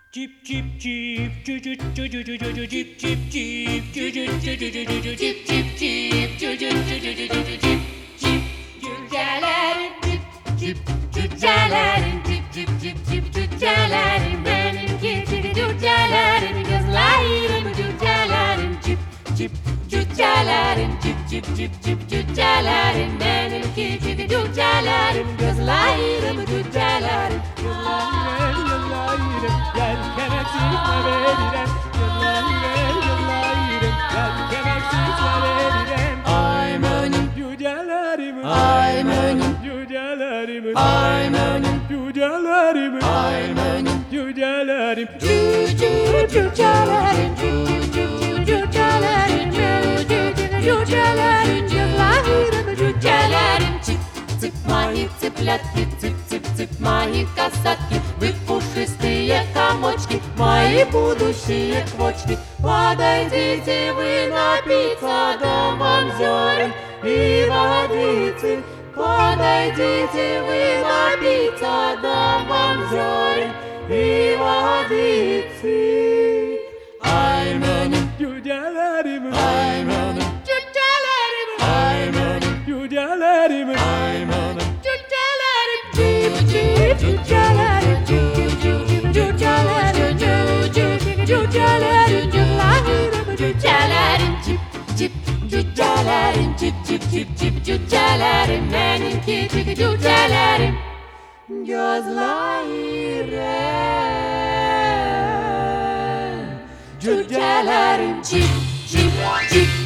Cip cip cip cücüt cücüt cücüt cip cip cip cücüt cücüt cücüt cip cip cip cücüt cücüt cücüt cip cip cücelerim cip cip cücelerim cip cip cip cip cücelerim benimki cip cücelerim gözlerim cücelerim cip cip cücelerim cip cip cip cip cücelerim benimki cip cücelerim gözlerim cücelerim yelken eksiltme veriren yıllar yelken eksiltme veriren I'm önüm cücelerim I'm önüm cücelerim I'm önüm cücelerim I'm önüm cücelerim cücelerim cücelerim cücelerim yıllarım cücelerim çık çık мои цыплятки цып цып цып мои касатки вы пушистые комочки мои будущие квочки подойдите вы напиться домом зерен и водицы подойдите вы напиться домом зерен и водицы I'm önüm cücelerim I'm önüm cücelerim I'm önüm cücelerim I'm önüm cücelerim cip cip cücelerim cip cip cip cücelerim cücelerim cücelerim cip cip cücelerim cip cip cip cip cücelerim benimki cip cücelerim gözlerim cücelerim cip cip cip